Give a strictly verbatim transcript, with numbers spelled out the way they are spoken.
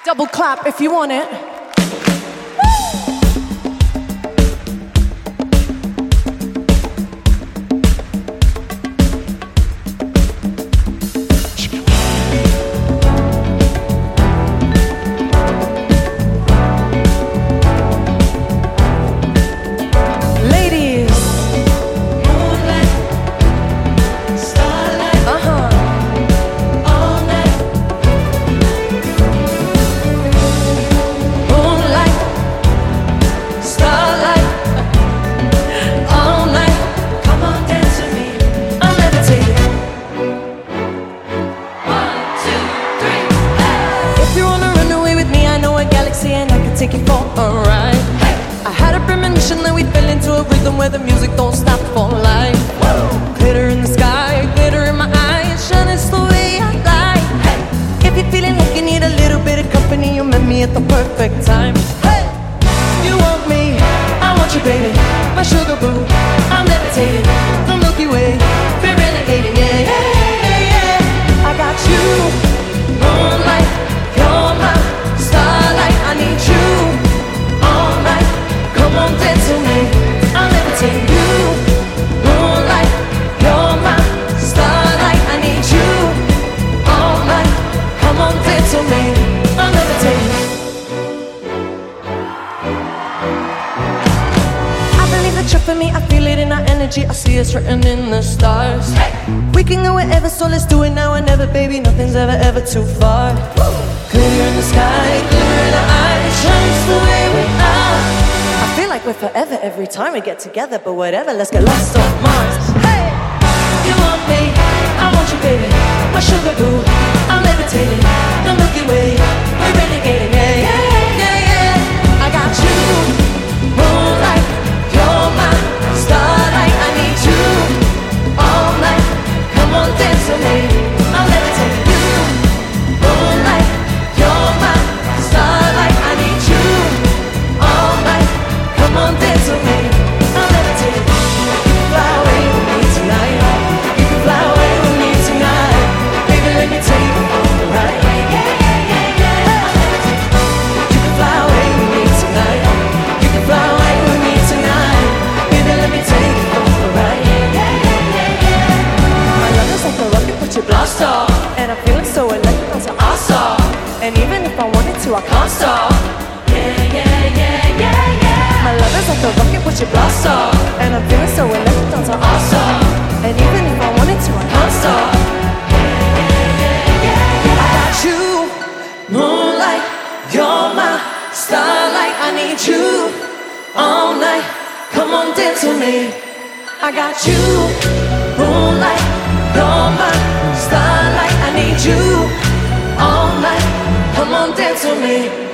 Double clap if you want it. Take you for a ride. Hey. I had a premonition that we fell into a rhythm where the music don't stop for life. Whoa. Glitter in the sky, glitter in my eyes, shine it's the way I like. Hey. If you're feeling like you need a little bit of company, you met me at the perfect time. Hey. You want me, I want you, baby, my sugar boo. I'm levitating, the Milky Way, we're renegading, yeah, yeah, yeah, yeah. I got you, moonlight, you're my starlight. I need you. Dance with me, I'll levitate you. Moonlight, you're my starlight. I need you all night. Come on, dance with me, I'll levitate. I believe that you're for me, I feel it in our energy. I see it's written in the stars. Hey. We can go wherever, so let's do it now or never, baby. Nothing's ever, ever too far. Woo. Glitter in the sky, glitter in our eyes, shines the way we are. I feel like we're forever every time we get together, but whatever, let's get lost on Mars. Hey! You want me, I want you, baby, my sugar boo. I'm levitating, the Milky Way, we're renegading, yeah, yeah, yeah, yeah. I got you, moonlight, you're my starlight. I need you all night. Come on, dance with me, I'm levitating you. Moonlight, you're my starlight. I need you all night. Come on, dance with me, I'll levitate. You can fly away with me tonight. You can fly away with me tonight. Baby, let me take you on the ride. Yeah, yeah, yeah, yeah. I'll levitate. You can fly away with me tonight. You can fly away with me tonight. Baby, let me take you on the ride. Yeah, yeah, yeah, yeah. My love is like a rocket, but you blast off. And I'm feeling so electric, I'm so awesome. And even if I wanted to, I can't stop. Yeah, yeah, yeah, yeah, yeah. My love is like a rocket, but you blast off. And I'm feeling so electric, I'm so awesome. And even if I wanted to, I can't stop. Yeah, yeah, yeah, yeah, yeah. I got you, moonlight, you're my starlight. I need you all night. Come on, dance with me. I got you, moonlight, you're my starlight. I need you all night. Come on, dance with me.